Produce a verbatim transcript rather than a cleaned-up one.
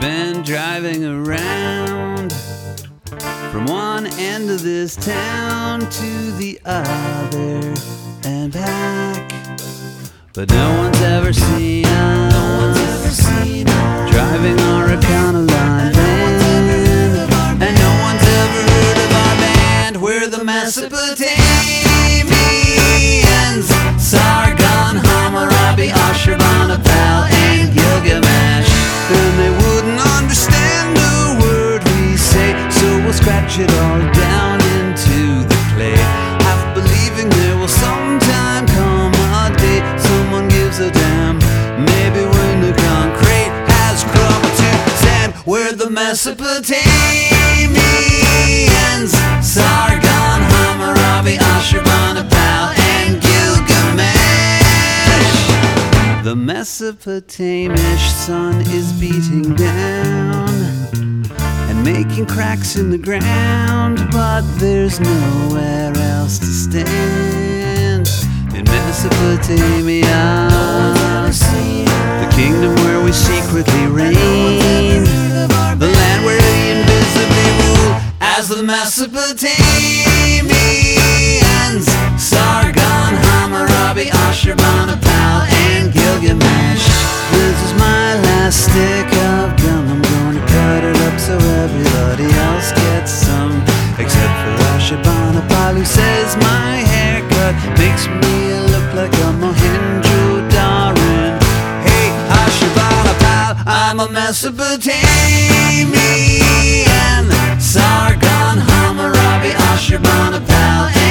been driving around from one end of this town to the other and back, but no one's ever seen us, no one's ever seen us driving our Econoline van, and no one's ever heard of our band. We're the Mesopotamians, Sargon, Hammurabi, Ashurbanipal, and Gilgamesh. And they wouldn't understand a word we say, so we'll scratch it all down into the clay, half believing there will sometime come a day someone gives a damn, maybe when the concrete has crumbled to sand. We're the Mesopotamians, Sargon, Hammurabi, Ashurbanipal, and Gilgamesh. The Mesopotamish sun is beating down and making cracks in the ground, but there's nowhere else to stand in Mesopotamia, the kingdom where we secretly reign, the land where we invisibly rule as the Mesopotamians, Sargon, Hammurabi, Ashurbanipal, and Gilgamesh. This is my last stick of gum, I'm gonna cut it up so everybody else gets some, except for Ashurbanipal, who says my haircut makes me look like a Mohenjo-Daran. Hey Ashurbanipal, I'm a Mesopotamian, Sargon, Hammurabi, Ashurbanipal,